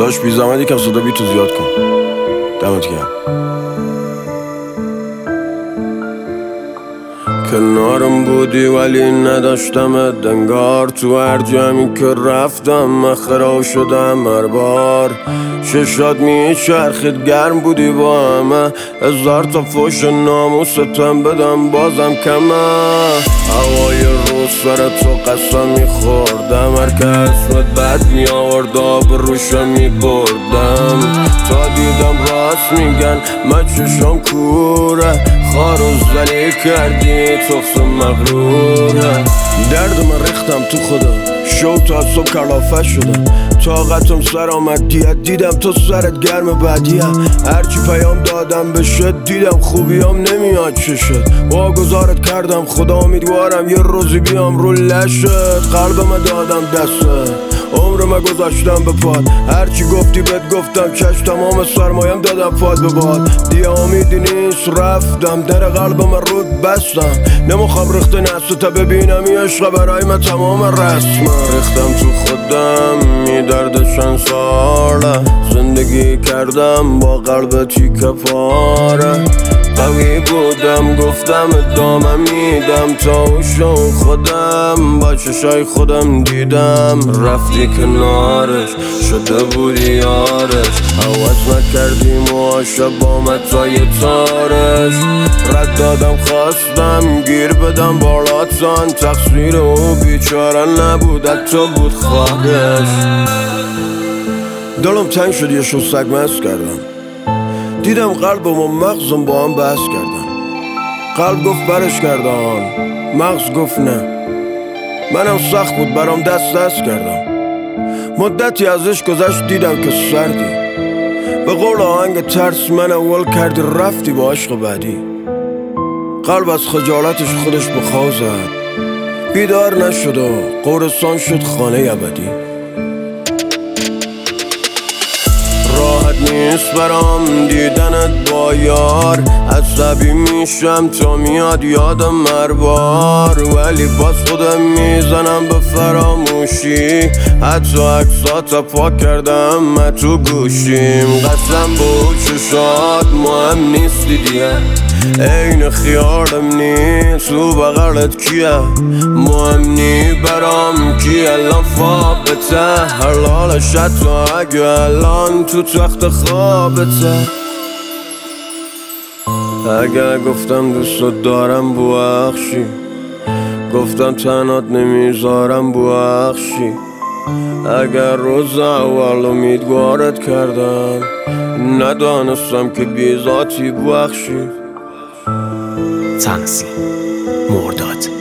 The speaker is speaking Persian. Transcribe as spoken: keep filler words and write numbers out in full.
داشت بی زحمت یکم صدا بی تو زیاد کن. دمت گرم. کنارم بودی ولی نداشتم دنگار، تو هر جمعی که رفتم من خراب شدم هر بار. ششات میچرخید گرم بودی با همه، هزار تا فوش ناموستم بدم بازم کمه. هوای روز سر تو قسم میخوردم، هر که اسمت بد میآورد آب روشم میبردم. تا دیدم راست میگن من چشم کوره، خار و زلی کردی تخص مغروره. درد من ریختم تو خودم، شو تا صبح کلافه شدم. طاقتم سر آمد دیت، دیدم تو سرت گرم بدیه. هرچی پیام دادم بشه دیدم خوبیام نمیاد چشت. واگذارت کردم خدا امیدوارم یه روزی بیام رو لشت. قلبم دادم دسته، عمرم گذاشتم به پاد. هرچی گفتی بهت گفتم چشم، تمام سرمایم دادم پاد به باد. دیگه امیدی نیست رفتم، در قلبم رود بستم. نمیخوام ریخته نسته تا ببینم این عشق برای من تمام رسمم. ریختم تو خودم می درد چند ساله، زندگی کردم با قلب تیکه پاره. قوی بودم گفتم ادامه میدم تا اوشم خودم با چشای خودم دیدم. رفتی کنارش شده بودی یارش، عوض نکردی موهاشو با متای تارش. رد دادم خواستم گیر بدم بالاتان، تقصیر او بیچاره نبود حتی بود خواهش. دلم تنگ شد یه شو سگ مست کردم، دیدم قلبم و مغزم با هم بحث کردم. قلب گفت برش کردم، مغز گفت نه. منم سخت بود برام دست دست کردم. مدتی ازش گذشت دیدم که سردی، به قول آهنگ ترس من اول کردی رفتی با عشق بعدی. قلب از خجالتش خودش به خواه زد، بیدار نشد و قورستان شد خانه ابدی. راحت نیست برام دیدنت با یار، عصبی میشم تا میاد یادم هر بار. ولی باز خودم میزنم به فراموشی، حتی عکسات پاک کردم من تو گوشیم. قسم با چشات مهم نیستی دیگه، این خیالم نیست تو بغلت کیه. مهم نی برام کی الان فابته، حلالش حتی اگه الان تو تخت خوابته. اگه گفتم دوست دارم ببخشی، گفتم تنات نمیذارم ببخشی. اگر روز اول امیدوارت کردم، ندانستم که بیذاتی ببخشی. تنظیم مرداد